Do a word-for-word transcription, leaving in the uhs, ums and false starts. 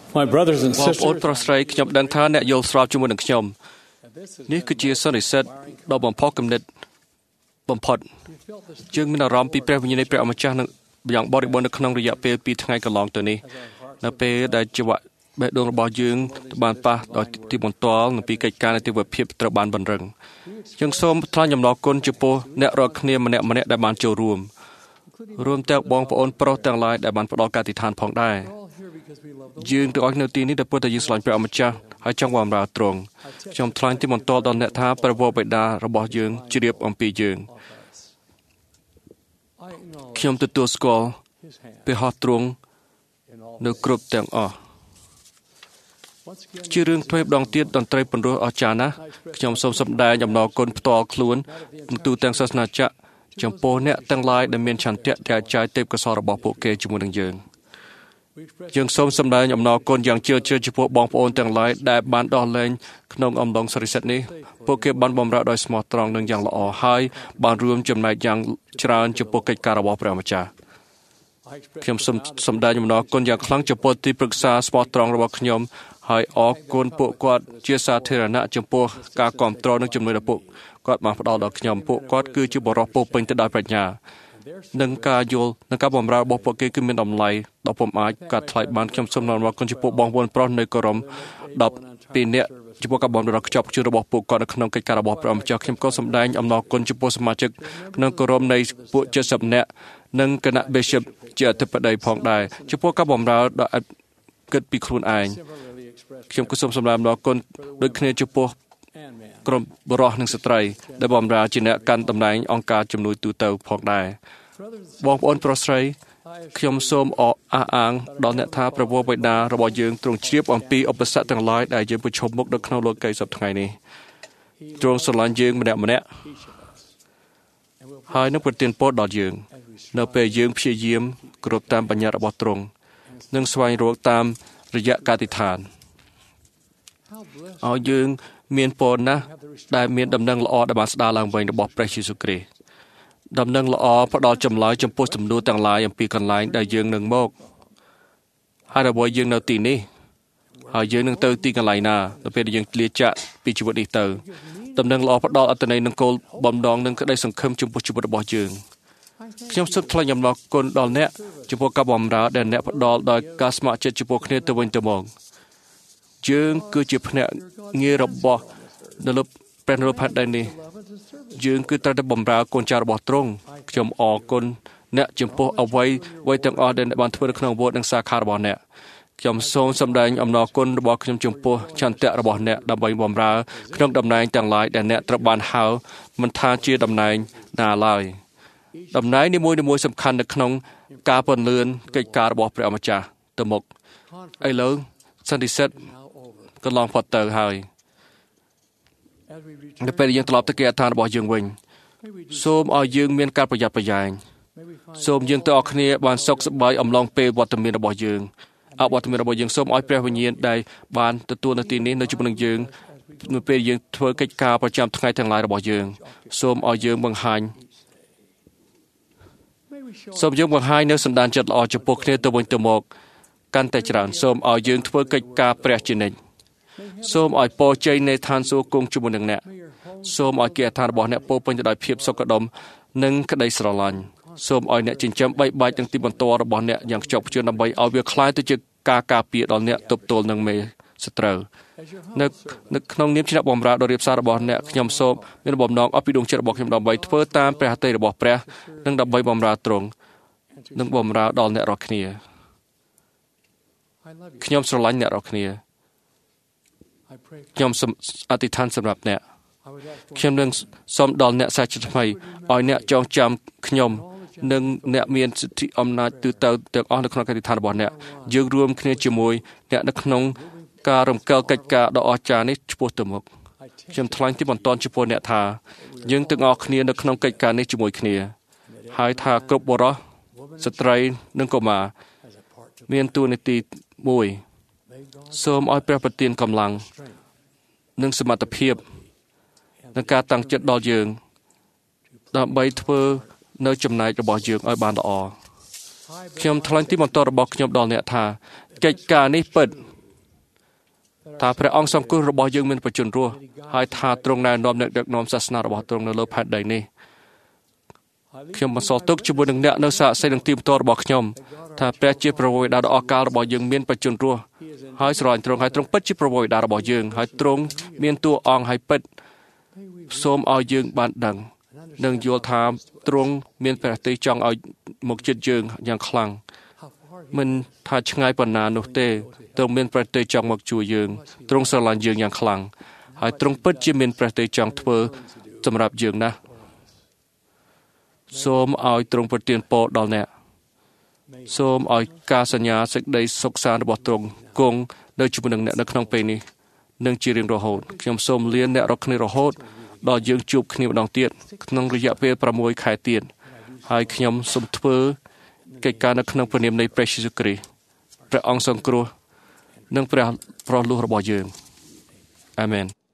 My brothers and បងប្អូន sisters, ប្រុសស្រីខ្ញុំដឹងថាអ្នកយល់ស្របជាមួយនឹងខ្ញុំនេះគឺជាសន្និសីទដ៏បំផុសគំនិតបំផុតយើងមានអារម្មណ៍ពីព្រះវិញ្ញាណនៃព្រះអម្ចាស់នឹងយ៉ាងបរិបូរណ៍នៅក្នុងរយៈពេលពីរថ្ងៃកន្លងទៅនេះនៅពេលដែលជីវៈបេះដូងរបស់យើងបានប៉ះដោយទីបន្ទាល់និងពីកិច្ចការនៃទេវភាពត្រូវបានបណ្រឹងយើងសូមថ្លែងអំណរគុណចំពោះអ្នករាល់គ្នាម្នាក់ម្នាក់ដែលបានចូលរួមរួមទាំងបងប្អូនប្រុសទាំងឡាយដែលបានផ្ដល់ការទិដ្ឋានផងដែរយើងទាំងអស់នៅទីនេះដែលពុទ្ធតែយើងស្រឡាញ់ព្រះអម្ចាស់ហើយចង់បម្រើទ្រង់ខ្ញុំថ្លែងទីបន្ទាល់ដល់អ្នកថាព្រះវរបិតារបស់យើងជ្រាបអំពីយើងខ្ញុំទទួលស្គាល់ព្រះហស្ថទ្រង់នៅគ្រប់ទាំងអស់ជារឿងថ្មីម្ដងទៀតតន្ត្រីពន្រោះអស្ចារ្យណាស់ខ្ញុំសូមសម្ដែងអំណរគុណផ្ទាល់ខ្លួនទូទាំងសាសនាចក្រចំពោះអ្នកទាំងឡាយដែលមានឆន្ទៈចែកចាយទេពកោសល្យរបស់ពួកគេជាមួយនឹងយើងយើងសូមសម្ដែងអំណរគុណយ៉ាងជ្រាលជ្រៅចំពោះបងប្អូនទាំងឡាយដែលបានដោះលែងក្នុងអំឡុងសរិស័ទនេះពួកគេបានបម្រើដោយស្មោះត្រង់និងយ៉ាងល្អហើយបានរួមចំណែកយ៉ាងច្រើនចំពោះកិច្ចការរបស់ព្រះម្ចាស់ខ្ញុំសូមសម្ដែងអំណរគុណយ៉ាងខ្លាំងចំពោះទីប្រឹក្សាស្មោះត្រង់របស់ខ្ញុំហើយអរគុណពួកគាត់ជាសាធារណៈចំពោះការគ្រប់គ្រងនិងជំនួយរបស់ពួកគាត់បានផ្ដល់ដល់ខ្ញុំពួកគាត់គឺជាបរិសុទ្ធពោពេញទៅដោយប្រាជ្ញានិងការយល់និងការបម្រើរបស់ពួកគេគឺមានតម្លៃដ៏ពុំអាចកាត់ថ្លៃបានខ្ញុំសូមអរគុណចំពោះបងប្អូនប្រុសនៅកូរ៉ុមដប់ពីរនាក់ចំពោះការបម្រើខ្ជាប់ខ្ជួនរបស់ពួកគាត់នៅក្នុងកិច្ចការរបស់ព្រះម្ចាស់ខ្ញុំក៏សម្ដែងអំណរគុណចំពោះសមាជិកក្នុងកូរ៉ុមនៃពួកเจ็ดสิบនាក់និងគណៈ Bishop ជាអធិបតីផងដែរចំពោះការបម្រើដ៏ឥតគិតពីខ្លួនឯងខ្ញុំក៏សូមសម្ដែងអំណរគុណដូចគ្នាចំពោះក្រុមបុរសនិងស្ត្រីដែលបម្រើជាអ្នកកាន់តំណែងអង្គការជំនួយទូទៅផងដែរបងប្អូនប្រុសស្រីខ្ញុំសូមអរអះអាងដល់អ្នកថាព្រះវរបិតារបស់យើងទ្រង់ជ្រាបអំពីឧបសគ្គទាំងឡាយដែលយើងប្រឈមមុខនៅក្នុងលោកីសប្តាហ៍ថ្ងៃនេះទ្រង់ស្រឡាញ់យើងម្នាក់ម្នាក់ហើយនឹងប្រទានពរដល់យើងនៅពេលយើងព្យាយាមគ្រប់តាមបញ្ញត្តិរបស់ទ្រង់និងស្វែងរកតាមរយៈការអធិដ្ឋានឲ្យយើងមានពរណាស់ដែលមានដំណឹងល្អដែលបានស្ដារឡើងវិញរបស់ព្រះយេស៊ូវគ្រីស្ទដំណឹងល្អផ្ដល់ចម្លើយចំពោះសំណួរទាំងឡាយអំពីកន្លែងដែលយើងនឹងមកហើយដើម្បីយើងនៅទីនេះហើយយើងនឹងទៅទីកន្លែងណាដល់ពេលដែលយើងលាចាកពីជីវិតនេះទៅដំណឹងល្អផ្ដល់អត្ថន័យនិងគោលបំណងនិងក្តីសង្ឃឹមចំពោះជីវិតរបស់យើងខ្ញុំសូមថ្លែងអំណរគុណដល់អ្នកចំពោះការបម្រើដែលអ្នកផ្ដល់ដោយការស្ម័គ្រចិត្តចំពោះគ្នាទៅវិញទៅមកយើងគឺជាភ្នាក់ងាររបស់នៅលើព្រះនរផែនដីនេះយើងគឺត្រូវតែបម្រើកូនចៅរបស់ទ្រង់ខ្ញុំអរគុណអ្នកចំពោះអ្វីអ្វីទាំងអស់ដែលអ្នកបានធ្វើនៅក្នុងវត្តនិងសាខារបស់អ្នកខ្ញុំសូមសម្ដែងអំណរគុណរបស់ខ្ញុំចំពោះឆន្ទៈរបស់អ្នកដើម្បីបម្រើក្នុងតំណែងទាំងឡាយដែលអ្នកត្រូវបានហៅមិនថាជាតំណែងណាឡើយតំណែងនីមួយៗសំខាន់នៅក្នុងការពន្លឿនកិច្ចការរបស់ព្រះម្ចាស់ទៅមុខឥឡូវសន្តិសិទ្ធកន្លងផុតទៅហើយនៅពេលយើងត្រឡប់ទៅគេអដ្ឋានរបស់យើងវិញសូមឲ្យយើងមានការប្រយ័ត្នប្រយែងសូមយើងទាំងអស់គ្នាបានសុខសប្បាយអំឡុងពេលវត្តមានរបស់យើងអវត្តមានរបស់យើងសូមឲ្យព្រះវិញ្ញាណដែលបានទទួលនៅទីនេះនៅជាមួយនឹងយើងនៅពេលយើងធ្វើកិច្ចការប្រចាំថ្ងៃទាំងឡាយរបស់យើងសូមឲ្យយើងបង្ហាញសូមយើងបង្ហាញនៅសន្តានចិត្តល្អចំពោះគ្នាទៅវិញទៅមកកាន់តែច្រើនសូមឲ្យយើងធ្វើកិច្ចការព្រះជានិច្ចសូមឲ្យពរជ័យនៃឋានសួគ៌គង់ជាមួយនឹងអ្នកសូមឲ្យគេអដ្ឋានរបស់អ្នកពោពេញទៅដោយភាពសុខដុមនិងក្តីស្រឡាញ់សូមឲ្យអ្នកចិញ្ចឹមបីបាច់ទាំងទីបន្ទាល់របស់អ្នកយ៉ាងខ្ជាប់ខ្ជួនដើម្បីឲ្យវាក្លាយទៅជាការការពារដល់អ្នកទប់ទល់នឹងមេសត្រូវនៅនៅក្នុងនាមជាអ្នកបម្រើដ៏រាបសាររបស់អ្នកខ្ញុំសូមមានបំណងអស់ពីដួងចិត្តរបស់ខ្ញុំដើម្បីធ្វើតាមព្រះហត្ថលេខីរបស់ព្រះនិងដើម្បីបម្រើទ្រង់និងបម្រើដល់អ្នករាល់គ្នាខ្ញុំស្រឡាញ់អ្នករាល់គ្នាខ្ញុំអធិដ្ឋានសម្រាប់អ្នកខ្ញុំនឹងសូមដល់អ្នកសាជាថ្មីឲ្យអ្នកចងចាំខ្ញុំនិងអ្នកមានសិទ្ធិអំណាចទូទៅទាំងអស់នៅក្នុងកិច្ចដ្ឋានរបស់អ្នកយើងរួមគ្នាជាមួយអ្នកនៅក្នុងការរំកិលកិច្ចការដ៏អស្ចារ្យនេះឆ្ពោះទៅមុខខ្ញុំថ្លែងទីបន្ទាន់ចំពោះអ្នកថាយើងទាំងអស់គ្នានៅក្នុងកិច្ចការនេះជាមួយគ្នាហើយថាគ្រប់បុរសស្ត្រីនិងកុមារមានតួនាទីមួយសូមឲ្យព្រះប្រទានកម្លាំងនិងសមត្ថភាពនិងការតាំងចិត្តដល់យើងដើម្បីធ្វើនៅចំណែករបស់យើងឲ្យបានល្អខ្ញុំថ្លែងទីបន្ទាល់របស់ខ្ញុំដល់អ្នកថាកិច្ចការនេះពិតថាព្រះអង្គសង្គ្រោះរបស់យើងមានបច្ចុប្បន្នរស់ហើយថាទ្រង់ណែនាំអ្នកដឹកនាំសាសនារបស់ទ្រង់នៅលើផែនដីនេះខ្ញុំបន្សល់ទុកជាមួយនឹងអ្នកនៅសាកសីនឹងទីបន្ទាល់របស់ខ្ញុំថាព្រះជាព្រះវរបិតាដ៏អស្ចារ្យរបស់យើងមានបច្ចុប្បន្នរស់ហើយស្រឡាញ់ទ្រង់ហើយទ្រង់ពិតជាព្រះវរបិតារបស់យើងហើយទ្រង់មានតួអង្គហើយពិតសូមឲ្យយើងបានដឹងនិងយល់ថាទ្រង់មានព្រះទ័យចង់ឲ្យមកជិតយើងយ៉ាងខ្លាំងមិនថាឆ្ងាយប៉ុណ្ណានោះទេទ្រង់មានព្រះទ័យចង់មកជួយយើងទ្រង់ស្រឡាញ់យើងយ៉ាងខ្លាំងហើយទ្រង់ពិតជាមានព្រះទ័យចង់ធ្វើសម្រាប់យើងណាស់សូមឲ្យទ្រង់ប្រទានពរដល់អ្នកសូមឲ្យការសញ្ញាសេចក្តីសុខសាន្តរបស់ទ្រង់គង់នៅជាមួយនឹងអ្នកនៅក្នុងពេលនេះនិងជារៀងរហូតខ្ញុំសូមលាអ្នករាល់គ្នារហូតដល់យើងជួបគ្នាម្ដងទៀតក្នុងរយៈពេលប្រាំមួយខែទៀតហើយខ្ញុំសូមធ្វើកិច្ចការនៅក្នុងព្រះនាមនៃព្រះយេស៊ូវគ្រីស្ទព្រះអង្គសង្គ្រោះនិងព្រះប្រោះលោះរបស់យើងអាមែន